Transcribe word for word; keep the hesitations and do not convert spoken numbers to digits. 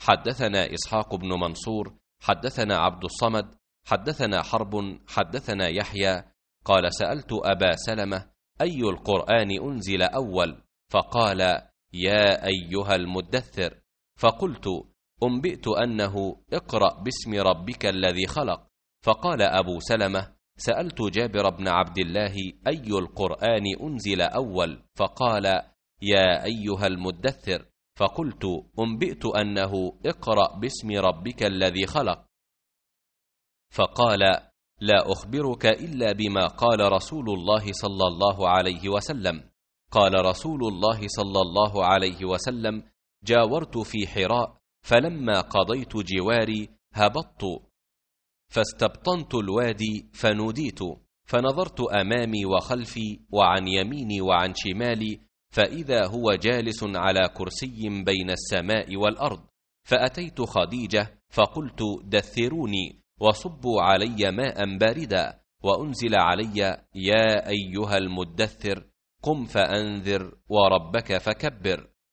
حدثنا إسحاق بن منصور حدثنا عبد الصمد حدثنا حرب حدثنا يحيى قال سألت أبا سلمة أي القرآن أنزل أول؟ فقال يا أيها المدثر. فقلت أنبئت أنه اقرأ باسم ربك الذي خلق. فقال أبو سلمة سألت جابر بن عبد الله أي القرآن أنزل أول؟ فقال يا أيها المدثر. فقلت أنبئت أنه اقرأ باسم ربك الذي خلق. فقال لا أخبرك إلا بما قال رسول الله صلى الله عليه وسلم. قال رسول الله صلى الله عليه وسلم جاورت في حراء، فلما قضيت جواري هبطت فاستبطنت الوادي فنوديت، فنظرت أمامي وخلفي وعن يميني وعن شمالي، فإذا هو جالس على كرسي بين السماء والأرض. فأتيت خديجة فقلت دثروني وصبوا علي ماء باردا، وأنزل علي يا أيها المدثر قم فأنذر وربك فكبر.